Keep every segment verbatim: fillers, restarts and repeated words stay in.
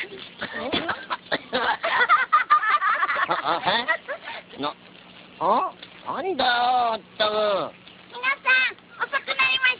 な、あ、なんだよ、あったく。 皆さん、遅くなりました。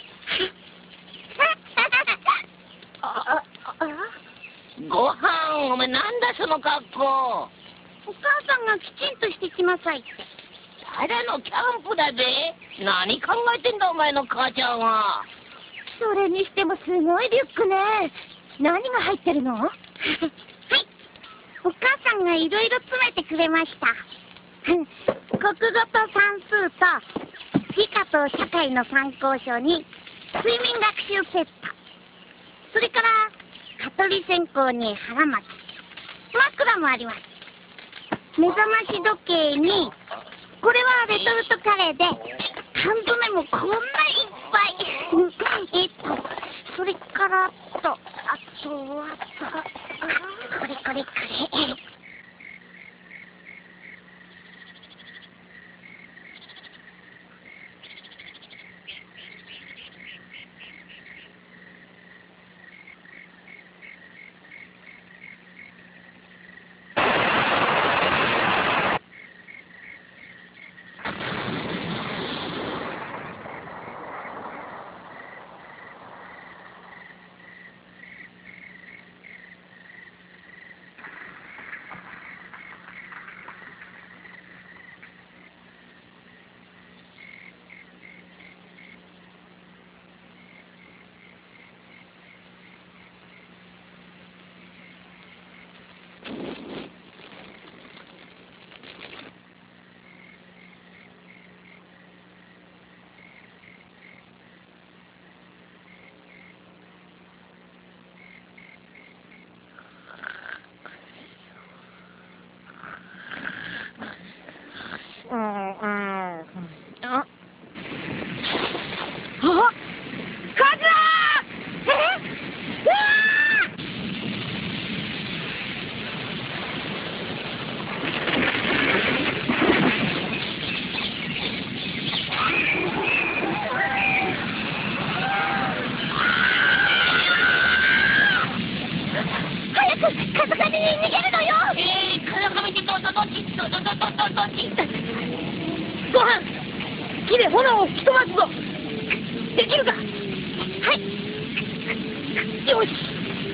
あ、あ、あご飯、お前なんだその格好。 お母さんがきちんとしてきなさいって。 ただのキャンプだぜ。何考えてんだお前の母ちゃんは。 それにしてもすごいリュックね。何が入ってるの？はい。お母さんがいろいろ詰めてくれました。国語と算数と理科と社会の参考書に睡眠学習セット。それから蚊取り線香に腹巻き。枕もあります。目覚まし時計に、これはレトルトカレーで缶詰もこんないっぱい。えっとそれからとあとはとこれこれこれ。うん、うん。あ、あ、カズラー！え？うわー！早く風上に逃げるのよ。 えー、風上ってど、ど、どっちど、ど、ど、ど、ど、どっち。 ご飯、木で炎を吹き飛ばすぞ。できるか？はい。よし。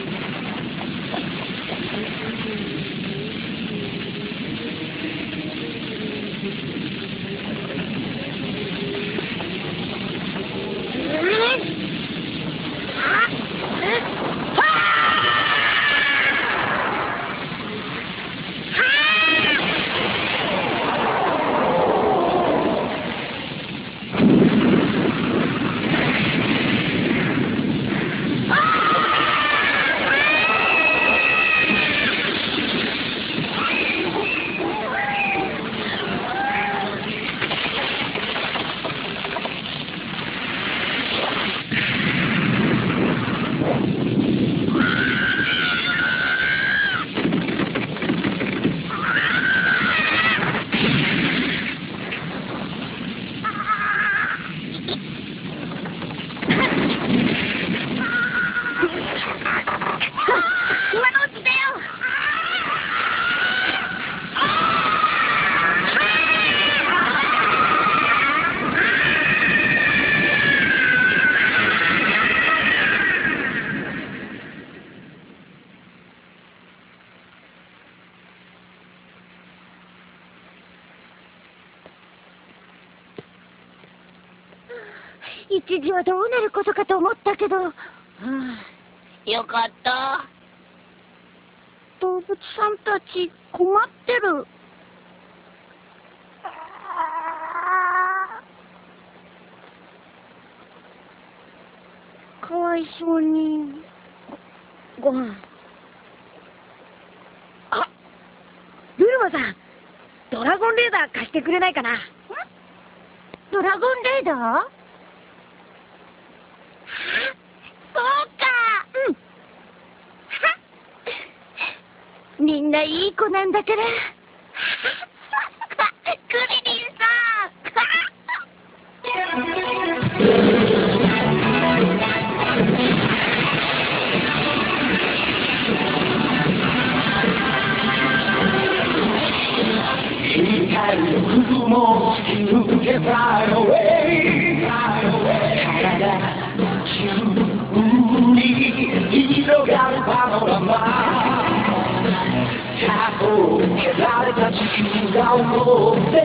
一時はどうなることかと思ったけど、はあ、よかった。 動物さんたち困ってる。かわいそうに。ご飯。あ、ルルマさん、ドラゴンレーダー貸してくれないかな。ドラゴンレーダー？そうか。うん。みんないい子なんだから。クリリンさん。 も突き抜け Fly away 体中に広がるパノラマ過去削られた地球が思って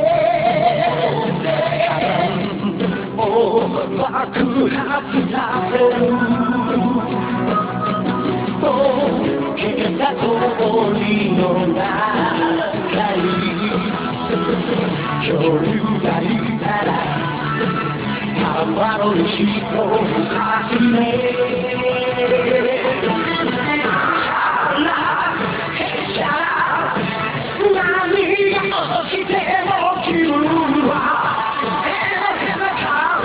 火山を爆発させる消えた通りの中に恐竜がいたら幻の人を始め何が起きても気分は描けなか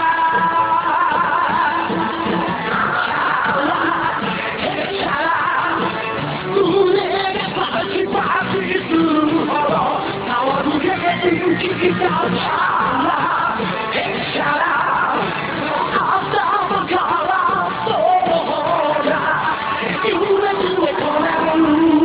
った胸がパチパチするほど騒ぐ元気がチャラへしゃら頭からそうだ夢にへとなる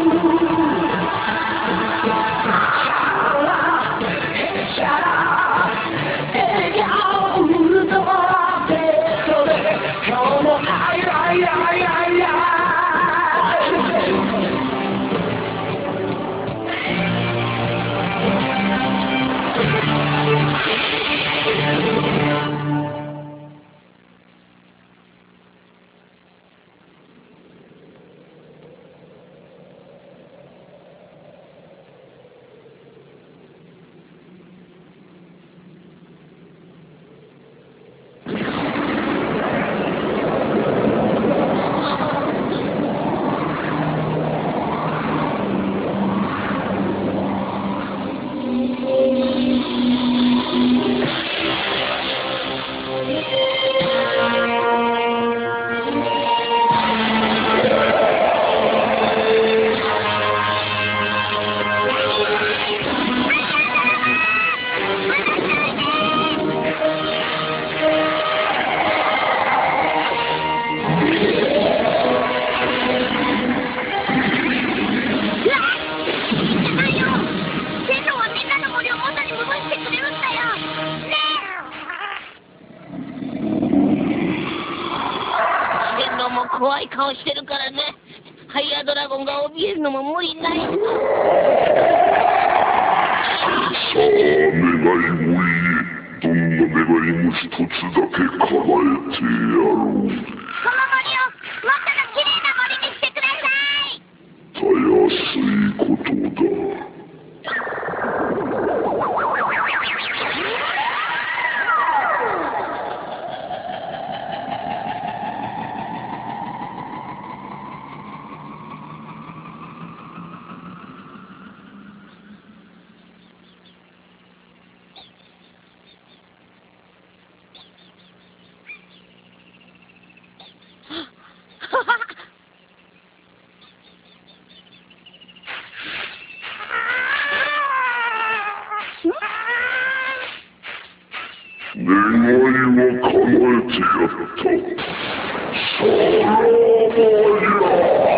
怖い顔してるからね。ハイヤードラゴンが怯えるのも無理ない。 さあ願いもいい。どんな願いも一つだけ叶えてやろう。 この森をもっとの綺麗な森にしてください。 たやすいことだ。願いは叶えてやった。さらばや。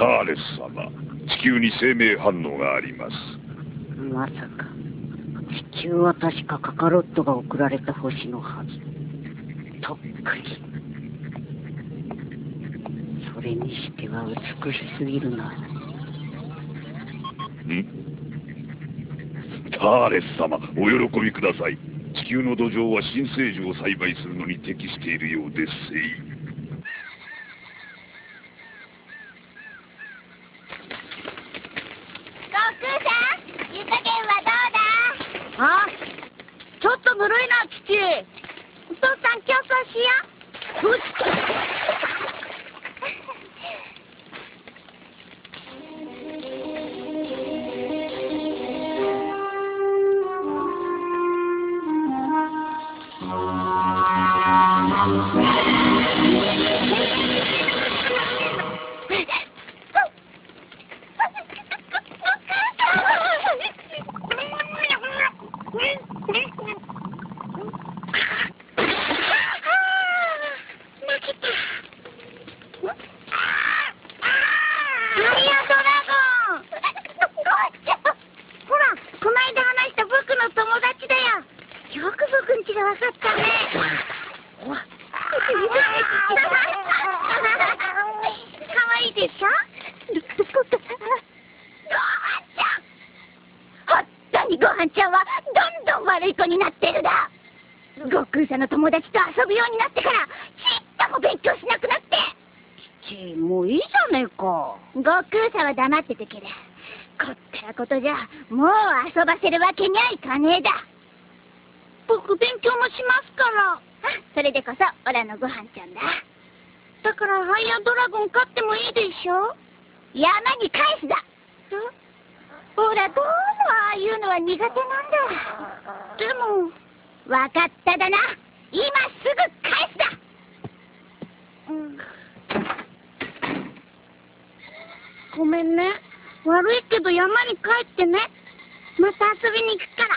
ターレス様、地球に生命反応があります。 まさか地球は確かカカロットが送られた星のはず。とっくり。それにしては美しすぎるな。 んターレス様、お喜びください。地球の土壌は新生樹を栽培するのに適しているようですせい。 あ、ちょっとぬるいな、父。お父さん、競争しよう。よし。悟空さんの友達と遊ぶようになってからちっとも勉強しなくなって。 父、もういいじゃねえか。 悟空さんは黙っててくれ。こったらことじゃもう遊ばせるわけにはいかねえだ。僕勉強もしますから。それでこそオラのご飯ちゃんだ。だからハイヤードラゴン飼ってもいいでしょ。山に返すだ。オラどうもああいうのは苦手なんだ。でもわかっただな。今すぐ返すだ。うん、ごめんね。悪いけど山に帰ってね。また遊びに行くから。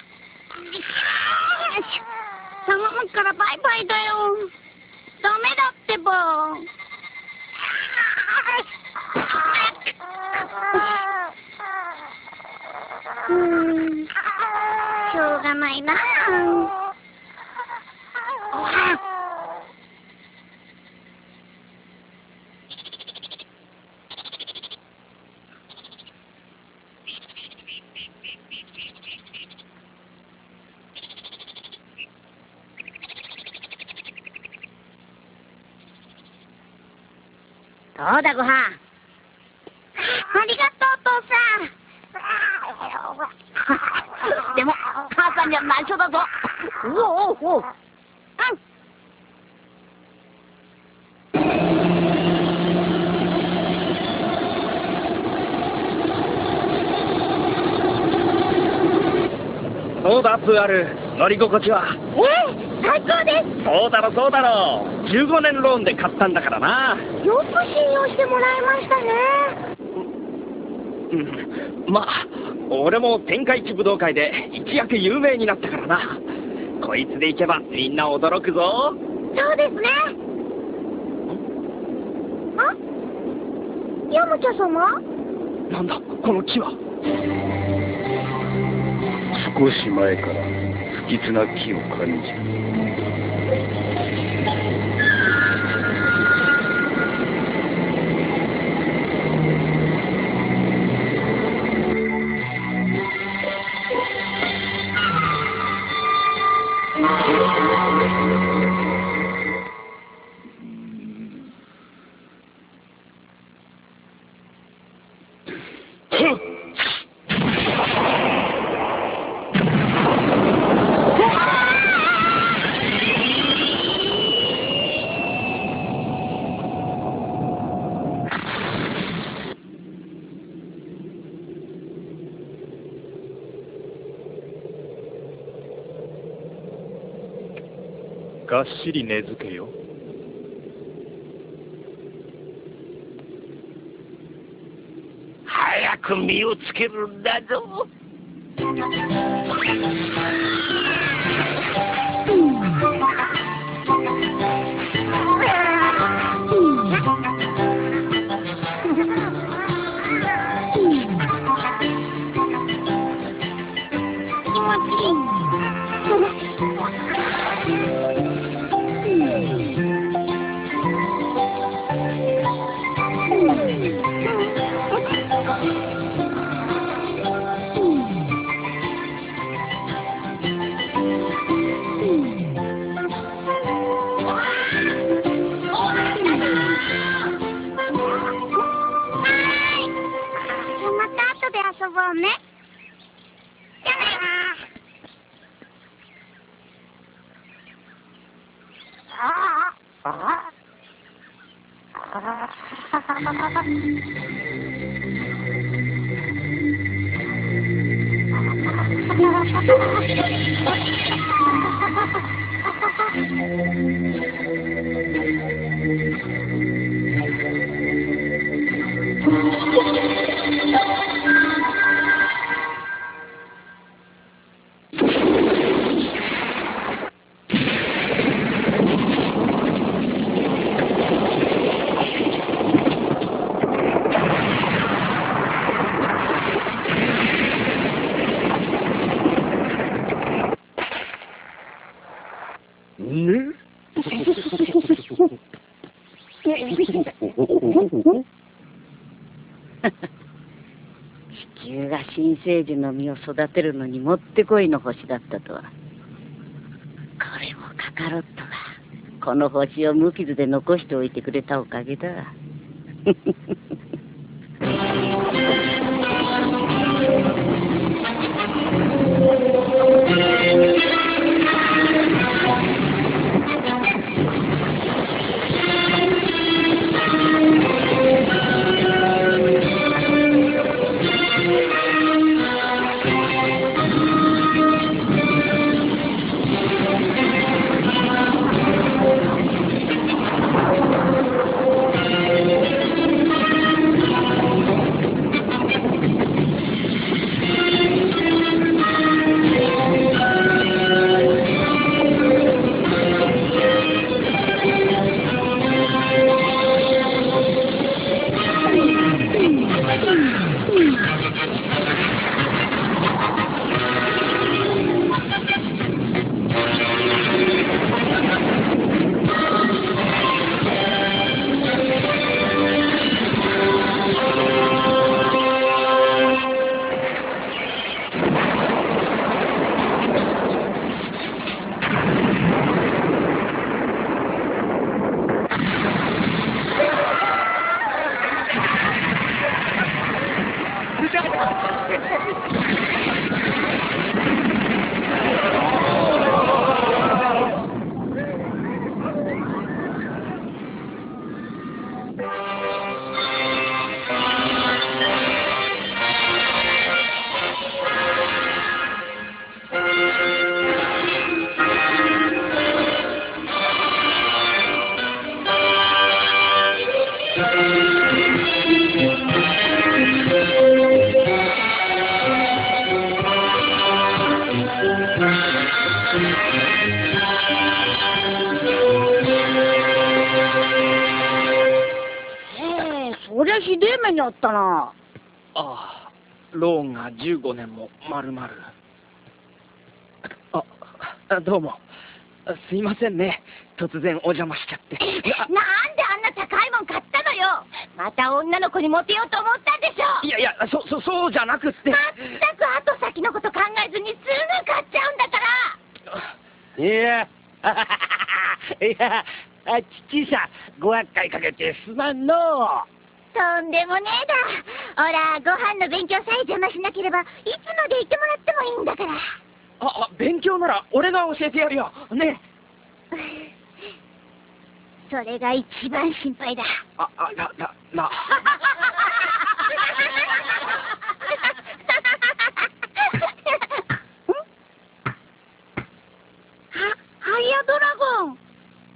頼むからバイバイだよ。ダメだってば。うーん、しょうがないな。どうだごはん。ありがとうお父さん。でも母さんには内緒だぞ。おおおお。うん。 どうだプーアル、乗り心地は。 ええ、最高です。 そうだろそうだろ。じゅうごねんローンで買ったんだからな。 よく信用してもらいましたね。 うん、まあ俺も天下一武道会で一躍有名になったからな。こいつでいけばみんな驚くぞ。 そうですね。あ、ヤムチャ様。 なんだこの木は。 少し前から不吉な気を感じる。 がっしり根付けよ。 早く実をつけるんだぞ。 遊ぼうね。じゃあね。ああ。 地球が新生児の実を育てるのにもってこいの星だったとは。これもカカロットがこの星を無傷で残しておいてくれたおかげだ。 そりゃひでえ目にあったな。 ああ、ローンがじゅうごねんも丸々。あ、どうも。すいませんね。突然お邪魔しちゃって。 なんであんな高いもん買ったのよ。また女の子にモテようと思ったんでしょ。 いやいや、そ、そ、そうじゃなくって。 まったく後先のこと考えずにすぐ買っちゃうんだから。 いや、いや、あ父さん、ご厄介かけてすまんの。 とんでもねえだ。ほら、ご飯の勉強さえ邪魔しなければ、いつまでいてもらってもいいんだから。 あ、あ、勉強なら俺が教えてやるよ。ね。 それが一番心配だ。 あ、あ、な、な、な。は、 ハイヤドラゴン。ゴー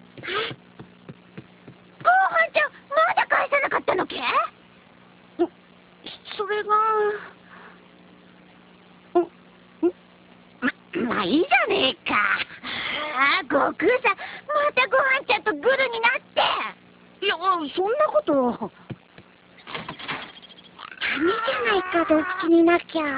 ハンちゃん、まだ返さなかったのけ？それが。ま、まあいいじゃねえか。ああ、悟空さん、またごはんちゃんとグルになって。いや、そんなこと。ダメじゃないか、洞窟になきゃ。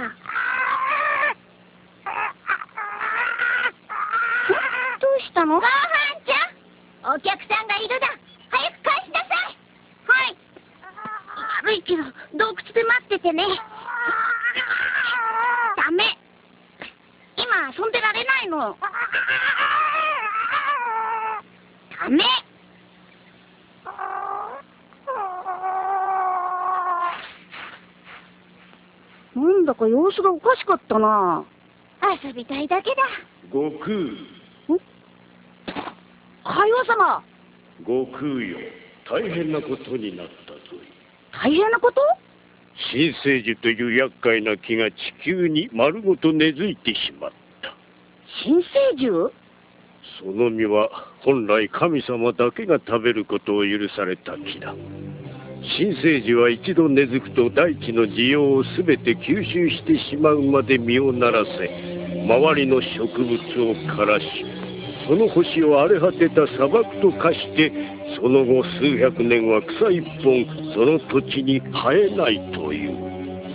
どうしたの？ごはんちゃん、お客さんがいるだ。早く返しなさい。はい。悪いけど、洞窟で待っててね。ダメ。今遊んでられないの。ダメ。 なんだか様子がおかしかったな。 遊びたいだけだ。 悟空。 海王様。 悟空よ、大変なことになったぞい。 大変なこと？ 新生樹という厄介な木が地球に丸ごと根付いてしまった。 新生樹？ その実は本来神様だけが食べることを許された木だ。新生樹は一度根付くと大地の需要をすべて吸収してしまうまで実をならせ、周りの植物を枯らし、その星を荒れ果てた砂漠と化して、その後数百年は草一本その土地に生えないという。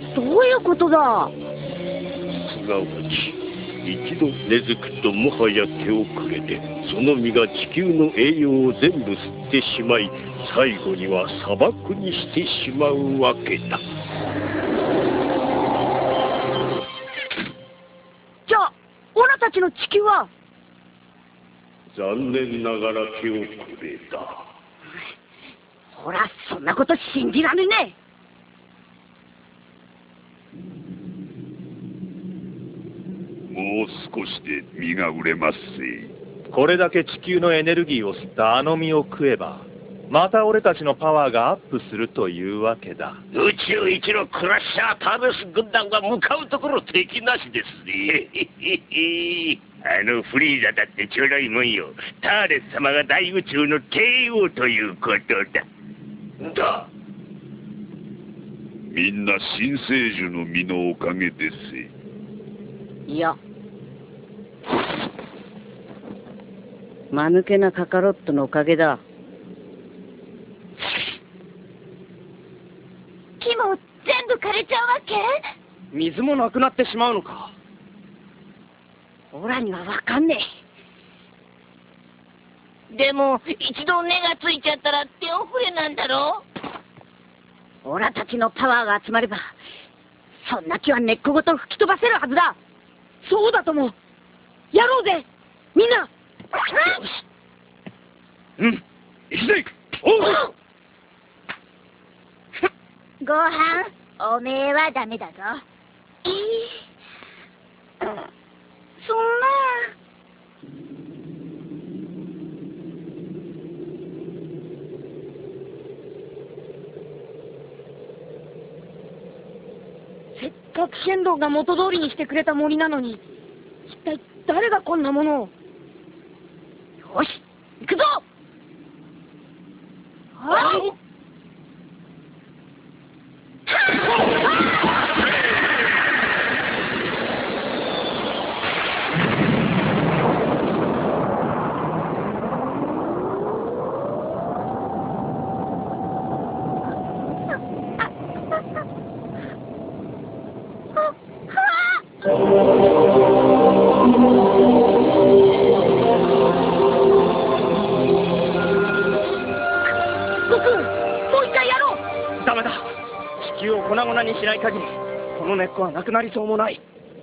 どういうことだ？ すなわち一度根付くともはや手遅れで、その実が地球の栄養を全部吸ってしまい、最後には砂漠にしてしまうわけだ。 じゃあオラたちの地球は？ 残念ながら手遅れだ。 ほら、そんなこと信じられねもう少しで実が売れますぜ。 これだけ地球のエネルギーを吸ったあの実を食えば、また俺たちのパワーがアップするというわけだ。 宇宙一のクラッシャーターベス軍団が向かうところ敵なしですね。 あのフリーザだってちょろいもんよ。ターレス様が大宇宙の帝王ということだ。 だ。 みんな新生樹の実のおかげですぜ。 いや、間抜けなカカロットのおかげだ。 木も全部枯れちゃうわけ？ 水もなくなってしまうのか。 オラにはわかんねえ。でも一度根がついちゃったら手遅れなんだろう。オラたちのパワーが集まれば、そんな木は根っこごと吹き飛ばせるはずだ。そうだとも。やろうぜみんな。 うん、行くぜ。おう。 ご飯、おめえはダメだぞ。えー、そんな。 せっかく剣道が元通りにしてくれた森なのに、一体誰がこんなものを。よし、行くぞ。はい。 にしない限りこの根っこはなくなりそうもない。ん？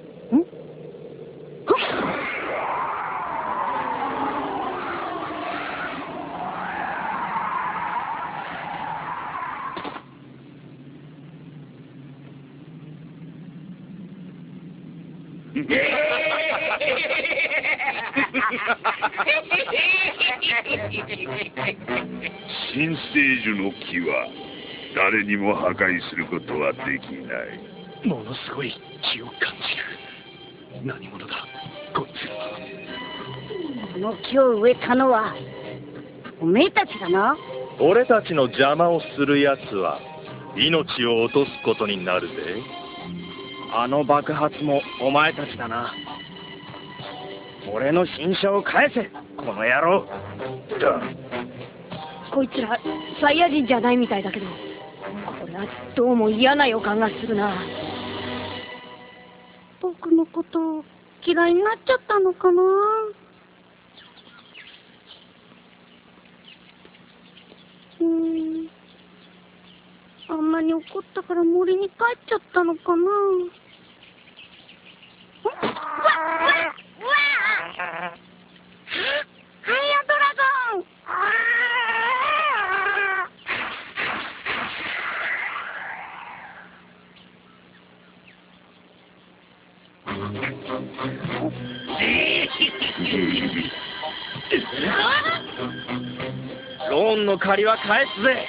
新生樹の木は誰にも破壊することはできない。 ものすごい気を感じる。何者だこいつらは。 この木を植えたのはおめえたちだな。 俺たちの邪魔をするやつは命を落とすことになるぜ。 あの爆発もお前たちだな。俺の新車を返せこの野郎だ。 こいつらサイヤ人じゃないみたいだけど、これはどうも嫌な予感がするな。僕のこと嫌いになっちゃったのかな。うーん、あんまり怒ったから森に帰っちゃったのかな。うわっうわっうわっハイヤドラゴン。 ローンの借りは返すぜ。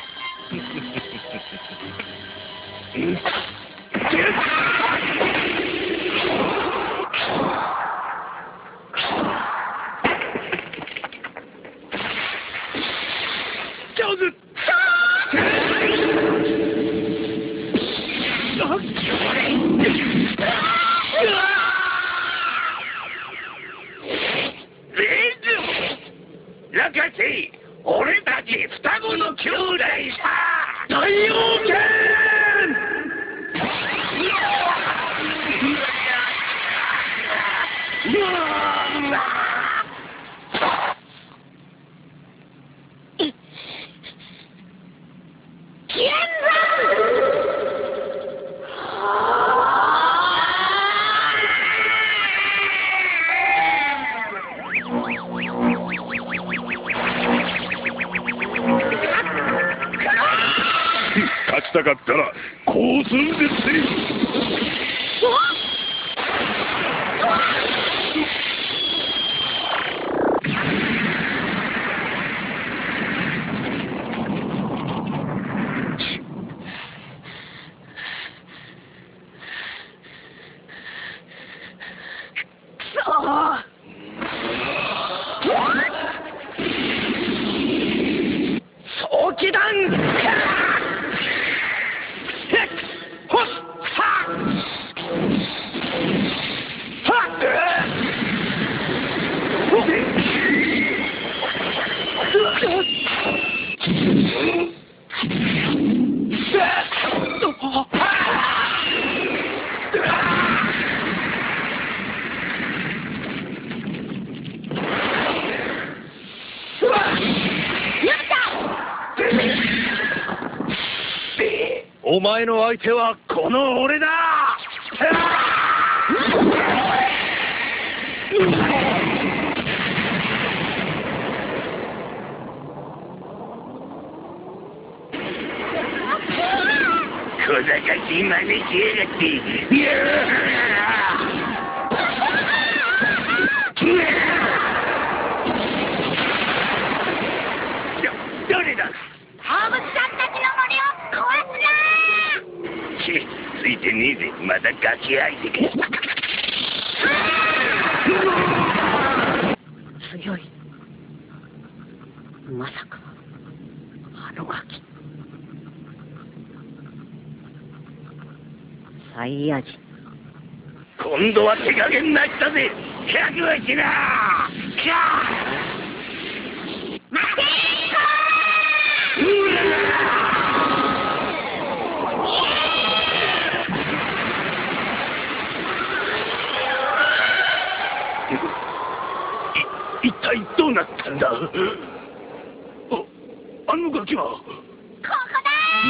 上手。ラカシ、俺たち双子の兄弟さ。大王剣。 勝ちたかったらこうするんですね。 早期弾。 お前の相手はこの俺だ。 小賢しい真似しやがって。いやー、誰だ。 動物さんたちの森を壊すな。 チッ、ついてねえぜ。まだガキ相手か。 強い。まさかあのガキサイヤ人。 今度は手加減なしたぜ。覚悟しな。キャー。 待てい、一体どうなったんだ。あ、あのガキは。 ここだ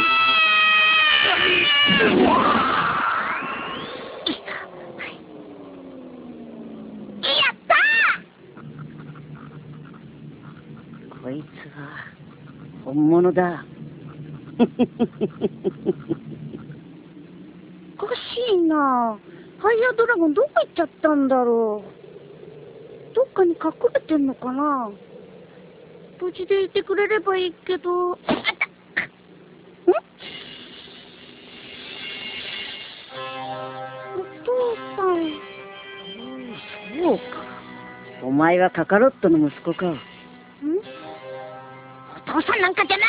こいつは本物だ。 おかしいな。ファイヤードラゴンどこ行っちゃったんだろう。どっかに隠れてんのかな。無事でいてくれればいいけど。あった。ん？お父さん。 そうか。お前はカカロットの息子か。 ん？お父さんなんかじゃない。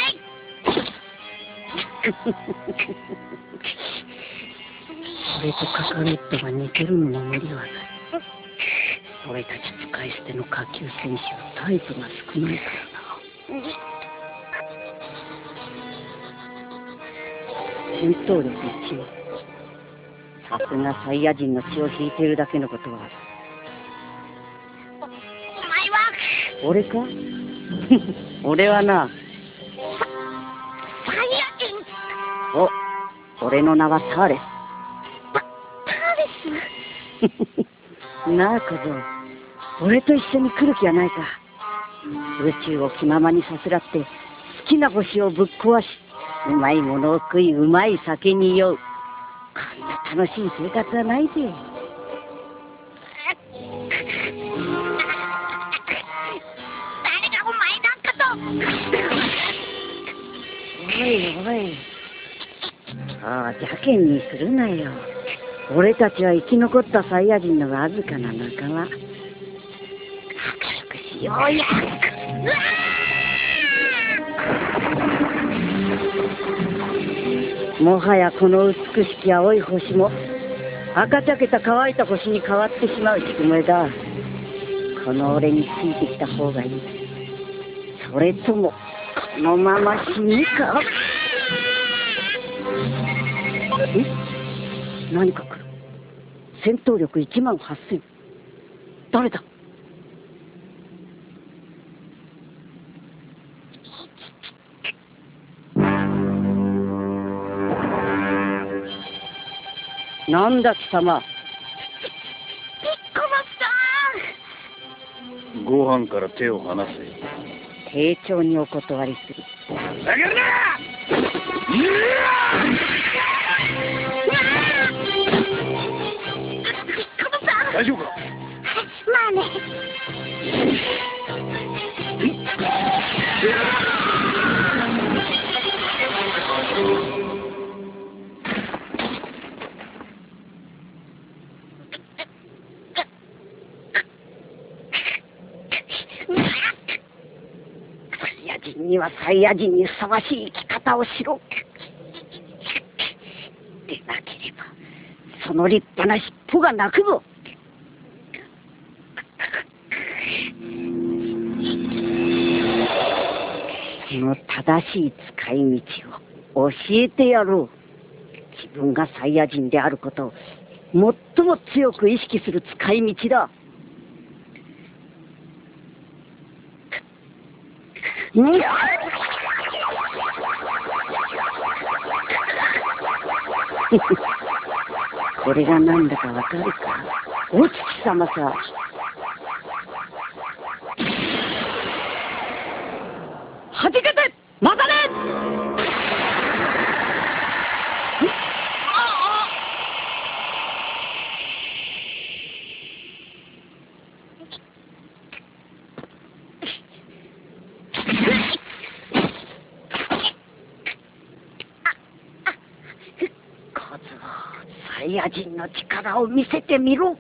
俺とカカロットが似てるのも無理はない。俺たち使い捨ての下級戦士はタイプが少ないからな。戦闘力いちい。さすがサイヤ人の血を引いているだけのことはある。 お、お前は俺か俺はな。 サイヤ人。 お、俺の名はターレス。 ターレスなあ小僧、俺と一緒に来る気はないか。宇宙を気ままにさせらって好きな星をぶっ壊し、うまいものを食い、うまい酒に酔う、こんな楽しい生活はないぜ。 おいおい、ああ邪険にするなよ。俺たちは生き残ったサイヤ人のわずかな仲間。明るくしようや。もはやこの美しき青い星も赤茶けた乾いた星に変わってしまう宿命だ。この俺についてきた方がいい。それともこのまま死ぬか。え、何か来る。戦闘力いちまんはっせん。誰だ。なんだ貴様。 ピッコロさん。 ご飯から手を離せ。 丁重にお断りする。 下げるな。大丈夫か。 まあね。 サイヤ人にはサイヤ人にふさわしい生き方をしろ。でなければその立派な尻尾が鳴くぞ。その正しい使い道を教えてやろう。自分がサイヤ人であることを最も強く意識する使い道だ。ん？これが何だかわかるか。お月様さ。はじけて待たれ。小僧、サイヤ人の力を見せてみろ。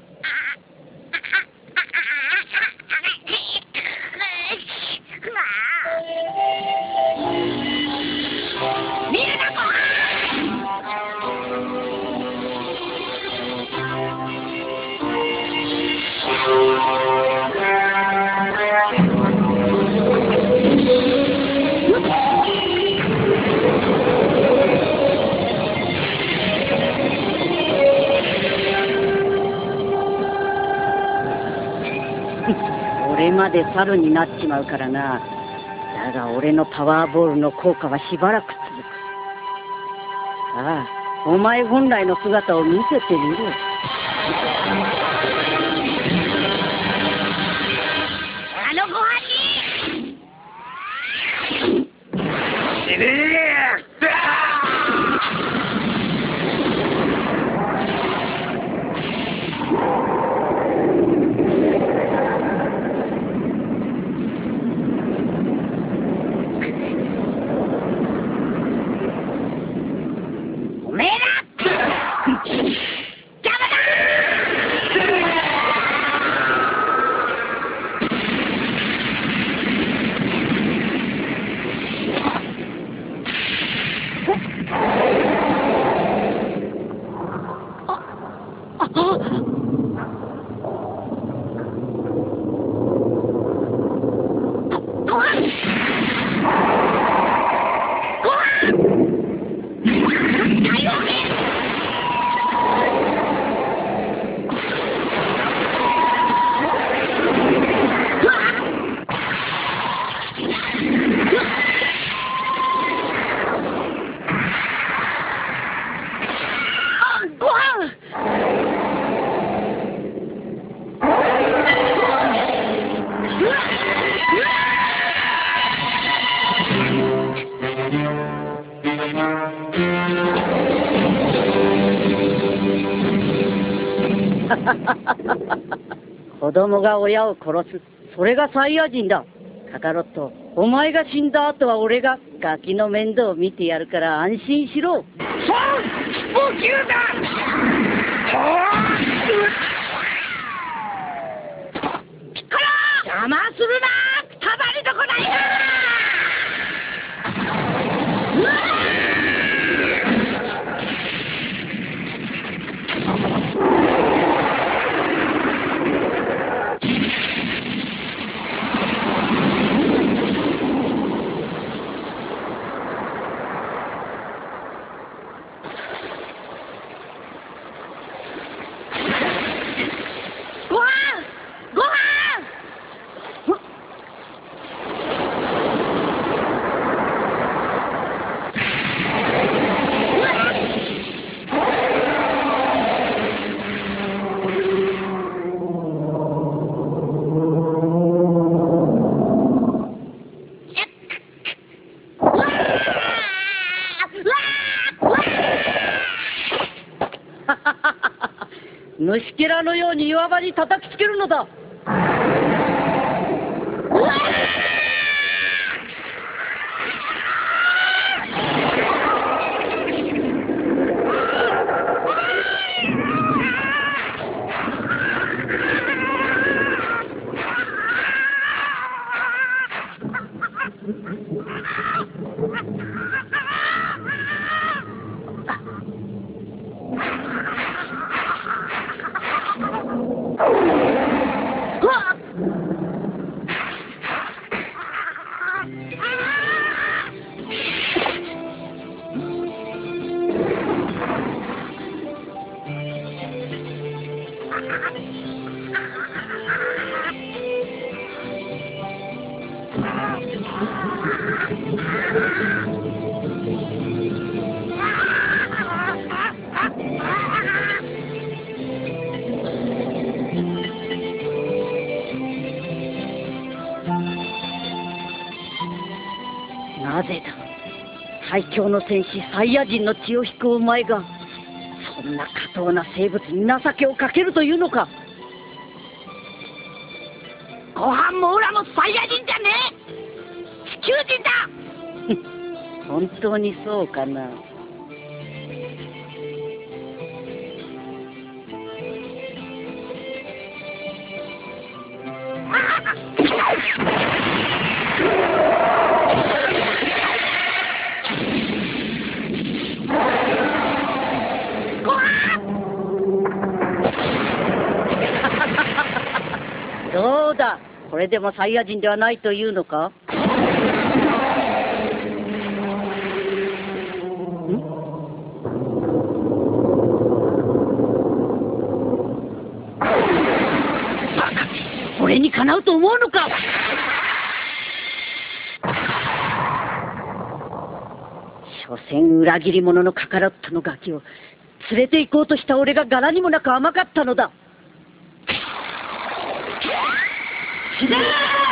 俺まで猿になっちまうからな。だが俺のパワーボールの効果はしばらく続く。ああ、お前本来の姿を見せてみろ。 あのご飯に死ねー。子供が親を殺す、それがサイヤ人だ。 カカロット、お前が死んだ後は俺がガキの面倒を見てやるから安心しろ。 そう補給だ。ピッコロ邪魔するな。たまりどこないな。うわ虫けらのように岩場に叩きつけるのだ。なぜだ、最強の戦士サイヤ人の血を引くお前がそんな下等な生物に情けをかけるというのか。 ご飯もオラもサイヤ人じゃねえ、地球人だ。 本当にそうかな。どうだ、これでもサイヤ人ではないというのか。俺にかなうと思うのか。所詮裏切り者のカカロットのガキを連れて行こうとした俺が柄にもなく甘かったのだ。死ねー！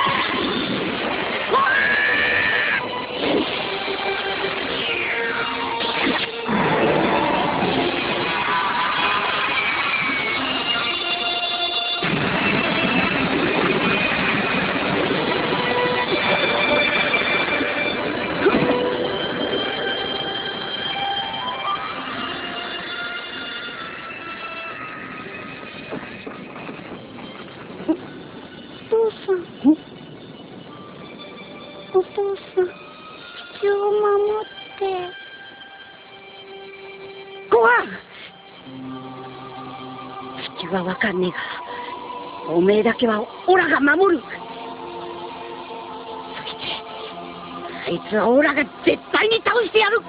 お父さん、お父さん、地球を守って。 ごはん、地球はわかんねえが、おめえだけはオラが守る。そしてあいつはオラが絶対に倒してやる。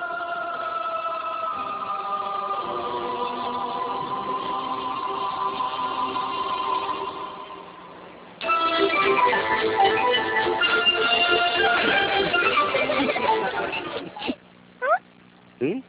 ん？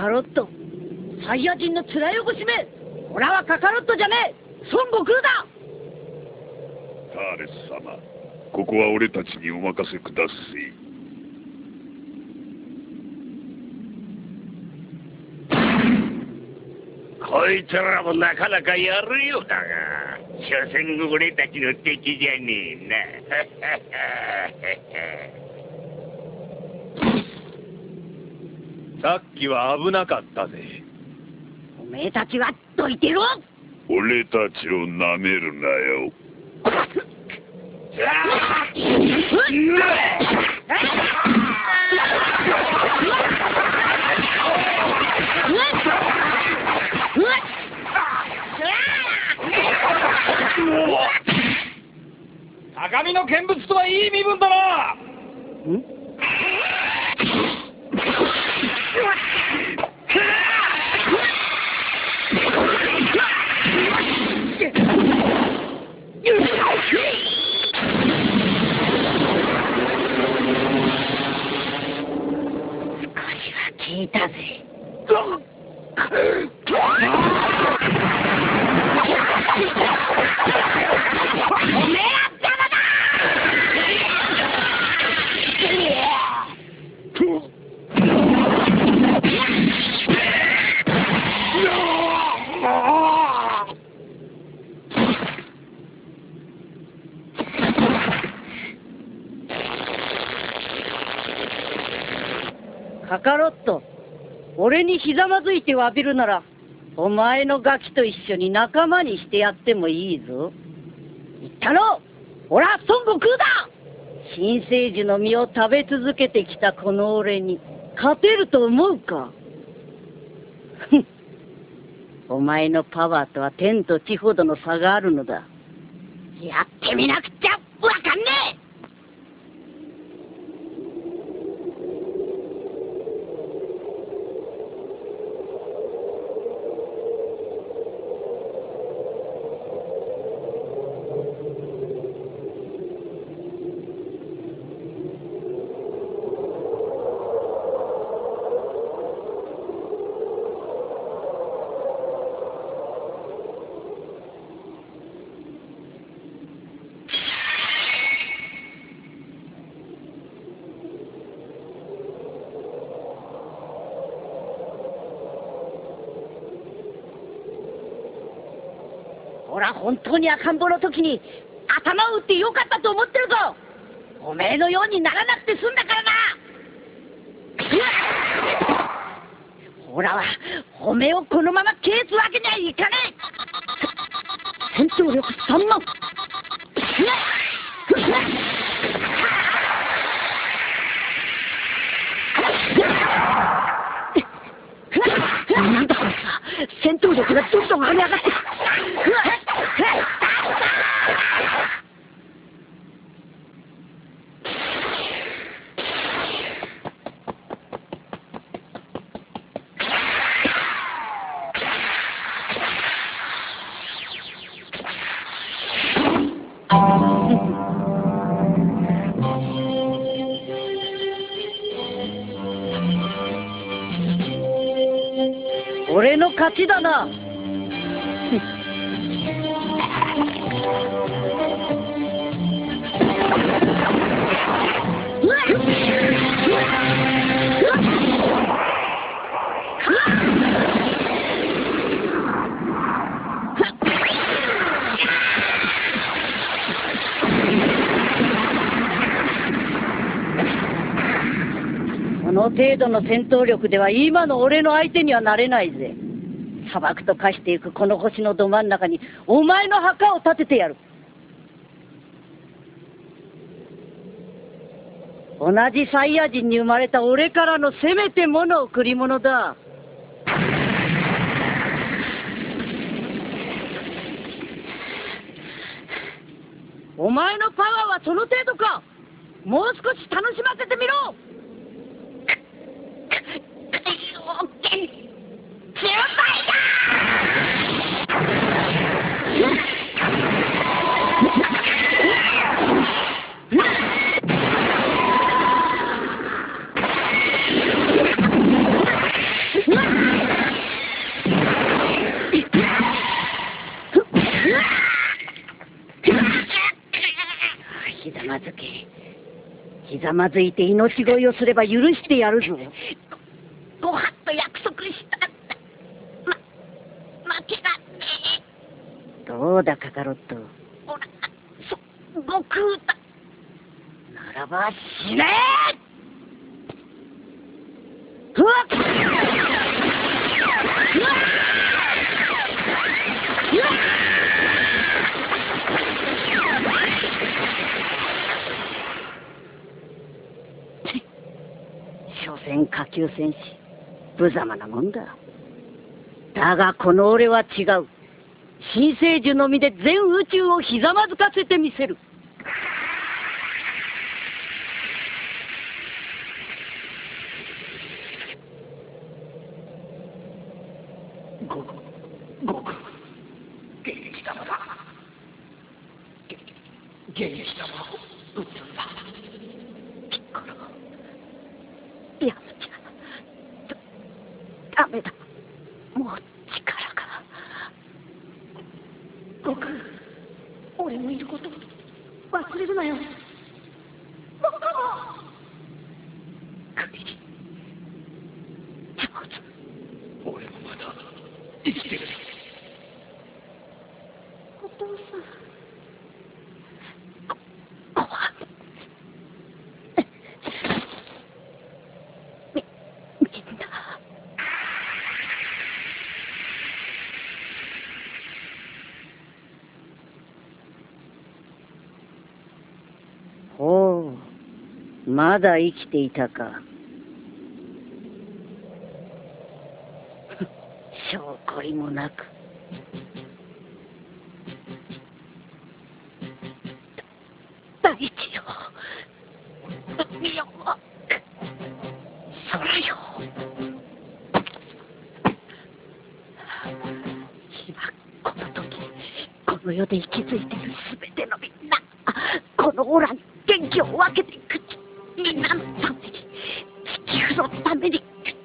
カロット、サイヤ人の面汚しめ。オラはカカロットじゃねえ、孫悟空だ。 ターレス様、ここは俺たちにお任せください。 こいつらもなかなかやるようだが、所詮俺たちの敵じゃねえな。 さっきは危なかったぜ。 おめえたちはどいてろ。 俺たちをなめるなよ。 高みの見物とはいい身分だな。ん聞いたぜ。おめえら邪魔だ。カカロット、俺にひざまずいて詫びるなら、お前のガキと一緒に仲間にしてやってもいいぞ。言ったろ、俺は孫悟空だ。新生児の実を食べ続けてきたこの俺に勝てると思うか。ふん、お前のパワーとは天と地ほどの差があるのだ。やってみなくちゃわかんねえ。俺は本当に赤ん坊の時に頭を打ってよかったと思ってるぞ。おめえのようにならなくて済んだからな。ほらはおめえをこのまま消すわけにはいかねえ。戦闘力さんまん。なんだこいつは。戦闘力がどんどん跳ね上がってる。俺の勝ちだな。この程度の戦闘力では今の俺の相手にはなれないぜ。砂漠と化していくこの星のど真ん中にお前の墓を建ててやる。同じサイヤ人に生まれた俺からのせめてもの贈り物だ。お前のパワーはその程度か。もう少し楽しませてみろ。うわっひざまずけ。ひざまずいて命乞いをすれば許してやるぞ。 ご飯と約束したんだ。ま負けらんねえ。 どうだカカロット。 ほら、そ悟空だ。 ならば死ねー。うわっうわっうわっ所詮下級戦士、無様なもんだ。だがこの俺は違う。新生樹のみで全宇宙をひざまずかせてみせる。 悟空、悟空、元気玉だ。元気玉を撃つんだ。 ピッコロ、ヤムチャ、だ、ダメだ。もう力が。 悟空、俺のいること忘れるなよ。僕もクリリン、上手。 俺もまだ生きてる。 お父さん。 ご飯みみんなほう、まだ生きていたか。証拠もなく。大地よ、海よ、空よ。今この時、この世で息づいているすべてのみんな、このオラに元気を分けていく。みんなのために、地球のために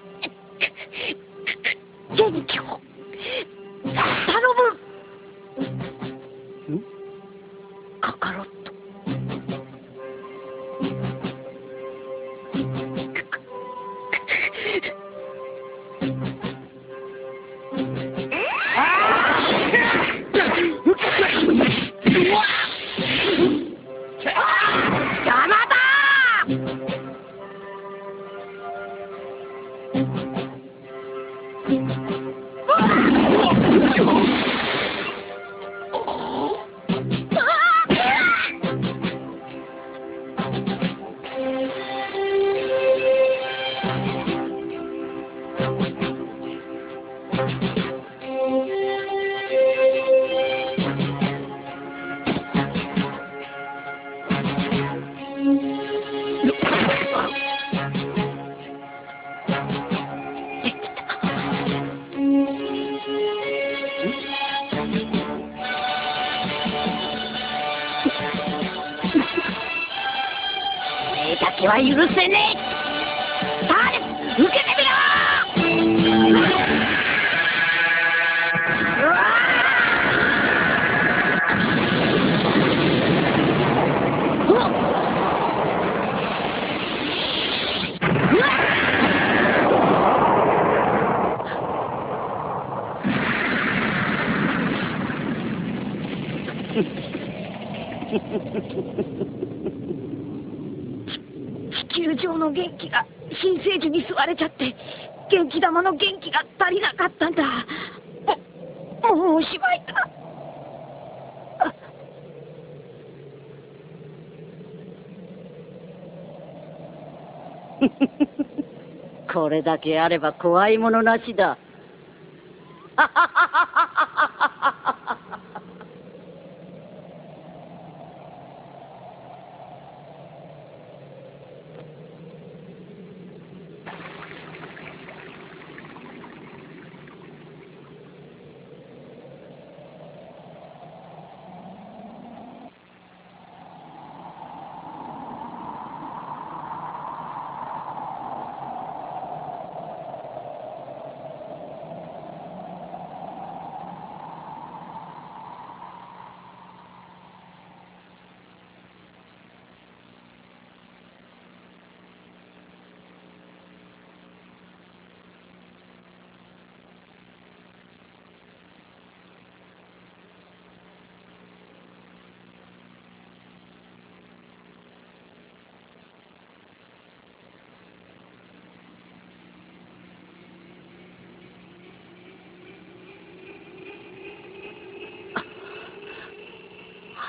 元気を頼む。ん？カカロット。だけは許せねえ。ターレス、受けてみろ。地球上の元気が新生児に吸われちゃって元気玉の元気が足りなかったんだ。ももうおしまいだ。これだけあれば怖いものなしだ。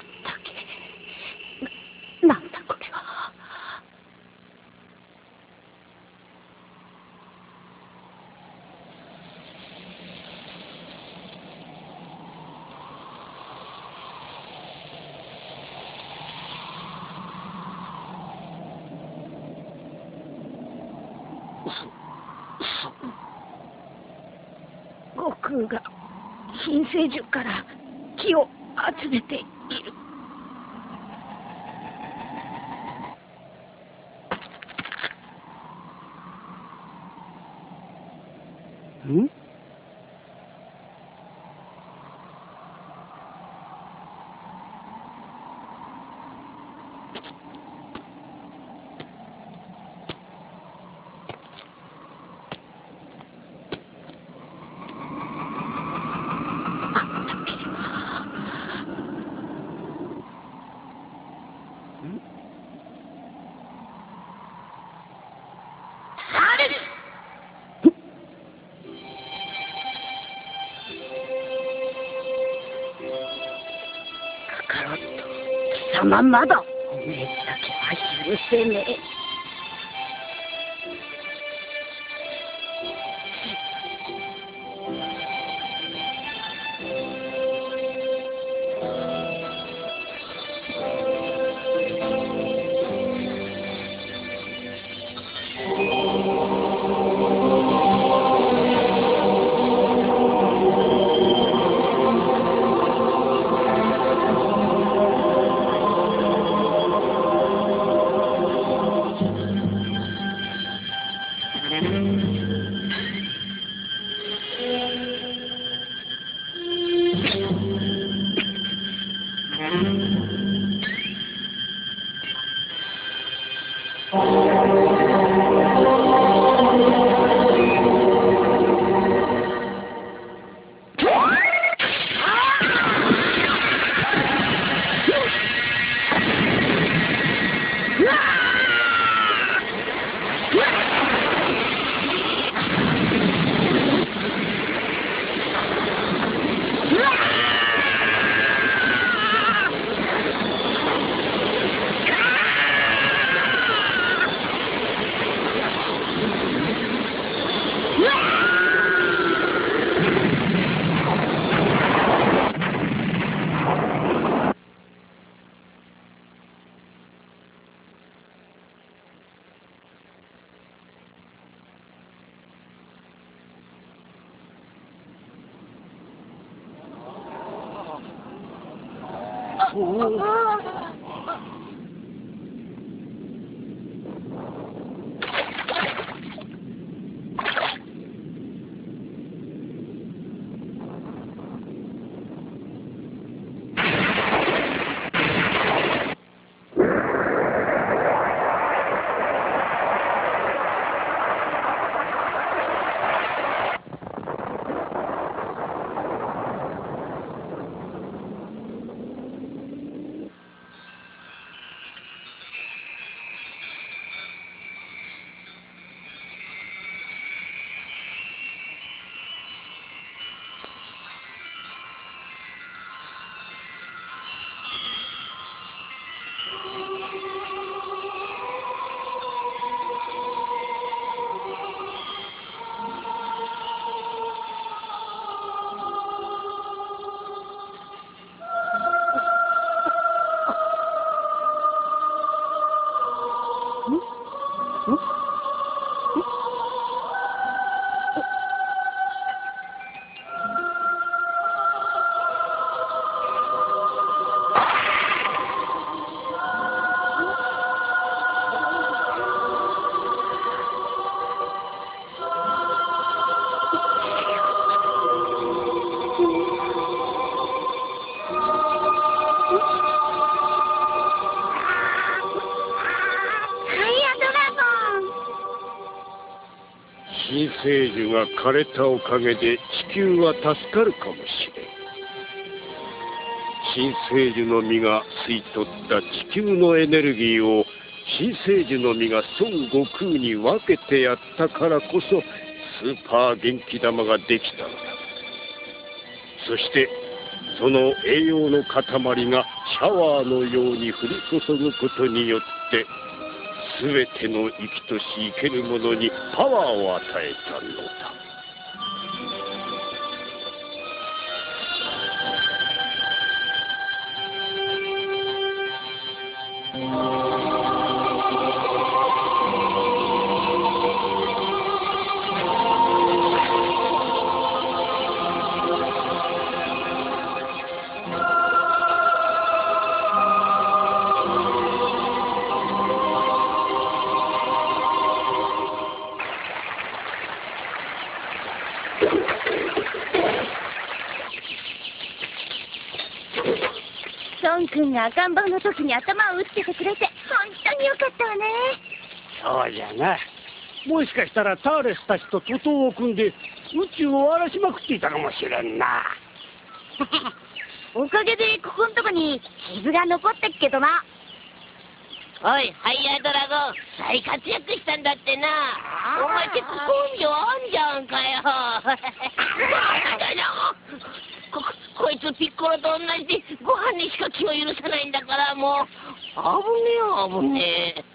ったけ。な、なんだこれは。悟空が新生樹から木を集めている。 ん？ 貴様まだおめえだけは許せねえ。新生樹が枯れたおかげで地球は助かるかもしれん。新生樹の実が吸い取った地球のエネルギーを新生樹の実が孫悟空に分けてやったからこそスーパー元気玉ができたのだ。そしてその栄養の塊がシャワーのように降り注ぐことによって全ての生きとし生けるものにパワーを与えたのだ。 孫君が赤ん坊の時に頭を打っててくれて本当によかったわね。 そうじゃな。もしかしたらターレスたちと徒党を組んで宇宙を荒らしまくっていたかもしれんな。 おかげでここんとこに傷が残ってっけどな。 おいハイヤードラゴン、再活躍したんだってな。お前結構根性あんじゃんかよ。ここいつピッコロと同じでご飯にしか気を許さないんだからもう危ねえよ危ねえ。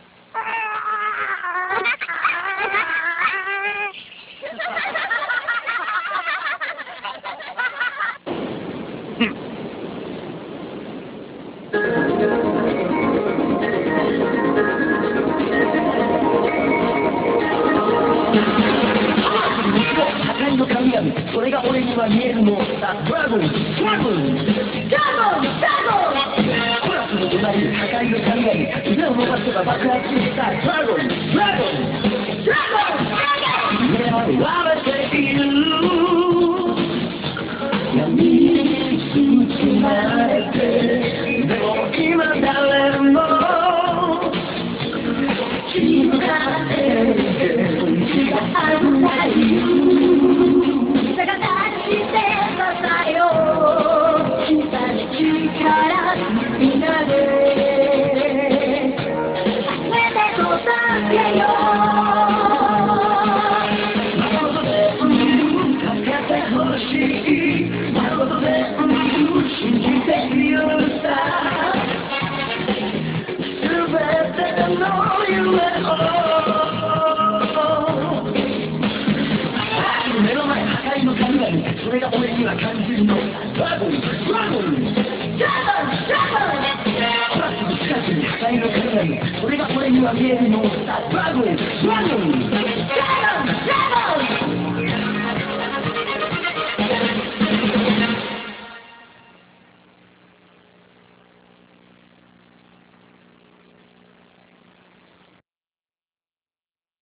それが俺には見えるのさ。ドラゴンドラゴンドラゴンドラゴンコラスの隣破壊の雷、腕を伸ばせば爆発したドラゴンドラゴンドラゴン目を割れている闇に包まれて、でも今誰も気づかない道が危ないそれが俺には感じるのさ。ドラゴンドラゴンドラゴンドラゴンコラスの近くに破壊の雷、それが俺には見えるのさ。ドラゴンドラゴン